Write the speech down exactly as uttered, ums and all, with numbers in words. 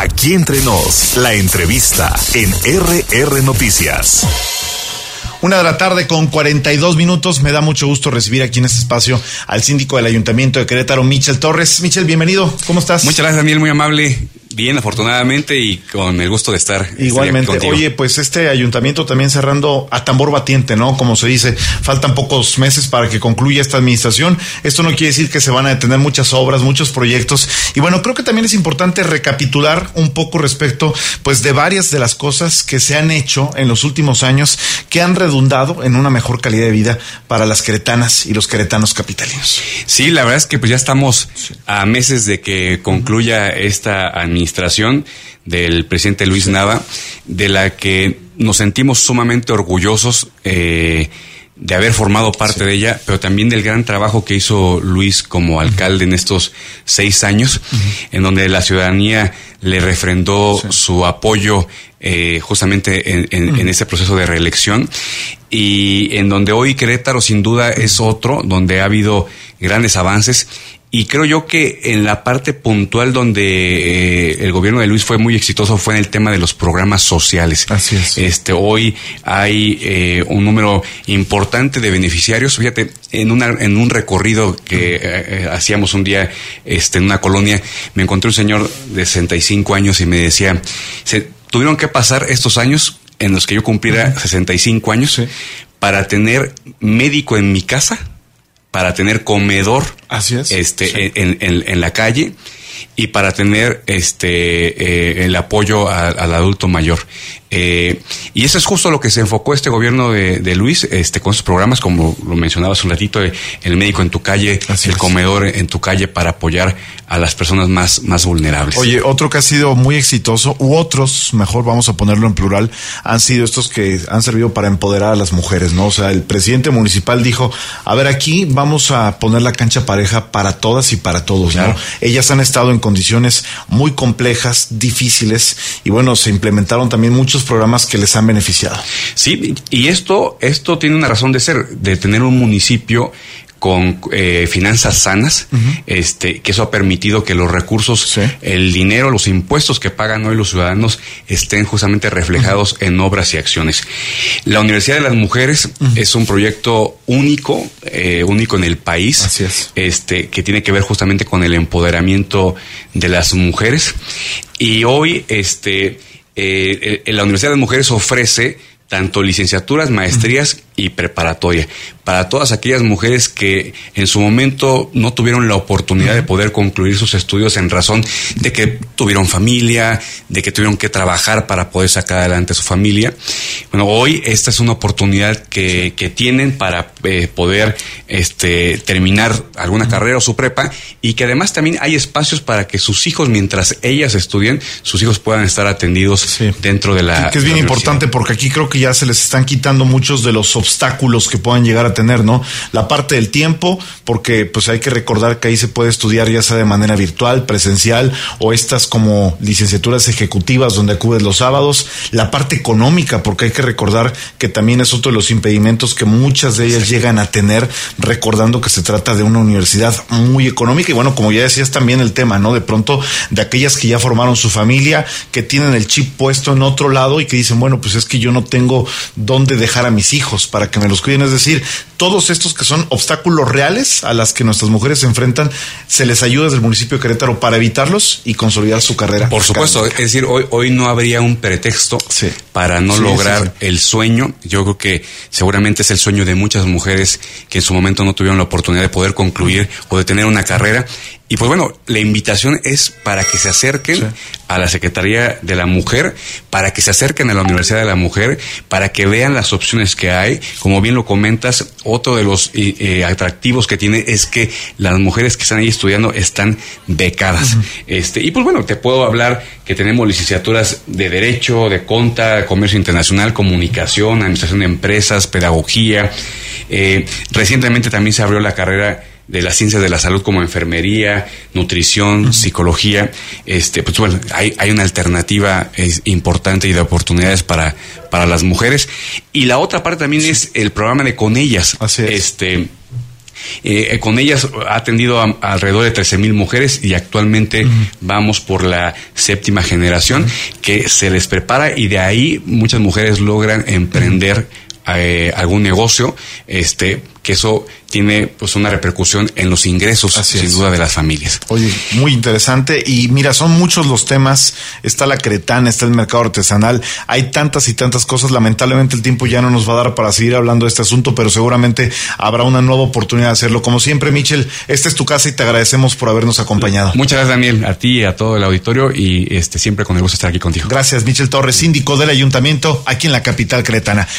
Aquí Entre Nos, la entrevista en R R Noticias. Una de la tarde con cuarenta y dos minutos. Me da mucho gusto recibir aquí en este espacio al síndico del Ayuntamiento de Querétaro, Michel Torres. Michel, bienvenido. ¿Cómo estás? Muchas gracias, Daniel. Muy amable. Bien, afortunadamente, y con el gusto de estar. Igualmente. Oye, pues este ayuntamiento también cerrando a tambor batiente, ¿no? Como se dice, faltan pocos meses para que concluya esta administración. Esto no quiere decir que se van a detener muchas obras, muchos proyectos. Y bueno, creo que también es importante recapitular un poco respecto, pues, de varias de las cosas que se han hecho en los últimos años que han redundado en una mejor calidad de vida para las queretanas y los queretanos capitalinos. Sí, la verdad es que pues ya estamos a meses de que concluya esta administración administración del presidente Luis Nava, de la que nos sentimos sumamente orgullosos eh, de haber formado parte sí. de ella, pero también del gran trabajo que hizo Luis como alcalde en estos seis años, uh-huh. en donde la ciudadanía le refrendó sí. su apoyo eh, justamente en, en, uh-huh. en ese proceso de reelección, y en donde hoy Querétaro sin duda es otro, donde ha habido grandes avances. Y creo yo que en la parte puntual donde eh, el gobierno de Luis fue muy exitoso fue en el tema de los programas sociales. Así es. Este, hoy hay eh, un número importante de beneficiarios. Fíjate, en una en un recorrido que eh, hacíamos un día este, en una colonia, me encontré un señor de sesenta y cinco años y me decía, se tuvieron que pasar estos años en los que yo cumpliera sesenta y cinco años sí. para tener médico en mi casa, para tener comedor Así es. este sí. en, en, en la calle, y para tener este eh, el apoyo a, al adulto mayor. Eh, y eso es justo lo que se enfocó este gobierno de, de Luis, este con sus programas, como lo mencionabas un ratito, el médico en tu calle, Así el es. comedor en tu calle, para apoyar a las personas más, más vulnerables. Oye, otro que ha sido muy exitoso, u otros, mejor vamos a ponerlo en plural, han sido estos que han servido para empoderar a las mujeres, ¿no? O sea, el presidente municipal dijo, a ver, aquí vamos a poner la cancha pareja para todas y para todos, claro. ¿no? Ellas han estado en condiciones muy complejas, difíciles, y bueno, se implementaron también muchos programas que les han beneficiado. Sí, y esto, esto tiene una razón de ser, de tener un municipio con eh, finanzas sanas, uh-huh. este, que eso ha permitido que los recursos, sí. el dinero, los impuestos que pagan hoy los ciudadanos estén justamente reflejados uh-huh. en obras y acciones. La Universidad de las Mujeres uh-huh. es un proyecto único, eh, único en el país, Así es. este, que tiene que ver justamente con el empoderamiento de las mujeres. Y hoy, este, eh, la Universidad de las Mujeres ofrece tanto licenciaturas, maestrías uh-huh. y preparatoria, para todas aquellas mujeres que en su momento no tuvieron la oportunidad uh-huh. de poder concluir sus estudios en razón de que tuvieron familia, de que tuvieron que trabajar para poder sacar adelante su familia. Bueno, hoy esta es una oportunidad que, que tienen para eh, poder este, terminar alguna uh-huh. carrera o su prepa, y que además también hay espacios para que sus hijos, mientras ellas estudien, sus hijos puedan estar atendidos sí. dentro de la Que, que es bien importante, porque aquí creo que ya se les están quitando muchos de los obstáculos que puedan llegar a tener, ¿no? La parte del tiempo, porque pues hay que recordar que ahí se puede estudiar ya sea de manera virtual, presencial, o estas como licenciaturas ejecutivas donde acudes los sábados. La parte económica, porque hay que recordar que también es otro de los impedimentos que muchas de ellas llegan a tener, recordando que se trata de una universidad muy económica. Y bueno, como ya decías, también el tema, ¿no? De pronto, de aquellas que ya formaron su familia, que tienen el chip puesto en otro lado y que dicen, bueno, pues es que yo no tengo dónde dejar a mis hijos para que me los cuiden. Es decir, todos estos que son obstáculos reales a las que nuestras mujeres se enfrentan, se les ayuda desde el municipio de Querétaro para evitarlos y consolidar su carrera. Por supuesto, es decir, hoy, hoy no habría un pretexto sí. para no sí, lograr sí, sí. el sueño. Yo creo que seguramente es el sueño de muchas mujeres que en su momento no tuvieron la oportunidad de poder concluir o de tener una carrera. Y pues bueno, la invitación es para que se acerquen sí. a la Secretaría de la Mujer, para que se acerquen a la Universidad de la Mujer, para que vean las opciones que hay. Como bien lo comentas, otro de los eh, atractivos que tiene es que las mujeres que están ahí estudiando están becadas. Uh-huh. Este, y pues bueno, te puedo hablar que tenemos licenciaturas de Derecho, de Conta, Comercio Internacional, Comunicación, Administración de Empresas, Pedagogía. Eh, recientemente también se abrió la carrera de las ciencias de la salud, como enfermería, nutrición, uh-huh. psicología. Este, pues bueno, hay, hay una alternativa es, importante y de oportunidades para, para las mujeres. Y la otra parte también sí. es el programa de Con Ellas. Así es. Este, Eh, con ellas ha atendido a, a alrededor de trece mil mujeres y actualmente uh-huh. vamos por la séptima generación uh-huh. que se les prepara y de ahí muchas mujeres logran emprender eh, algún negocio, este, que eso tiene pues una repercusión en los ingresos, Así sin es. duda, de las familias. Oye, muy interesante. Y mira, son muchos los temas. Está la cretana, está el mercado artesanal. Hay tantas y tantas cosas. Lamentablemente el tiempo ya no nos va a dar para seguir hablando de este asunto, pero seguramente habrá una nueva oportunidad de hacerlo. Como siempre, Michel, esta es tu casa y te agradecemos por habernos acompañado. Muchas gracias, Daniel, a ti y a todo el auditorio, y este siempre con el gusto de estar aquí contigo. Gracias, Michel Torres, síndico del ayuntamiento aquí en la capital cretana.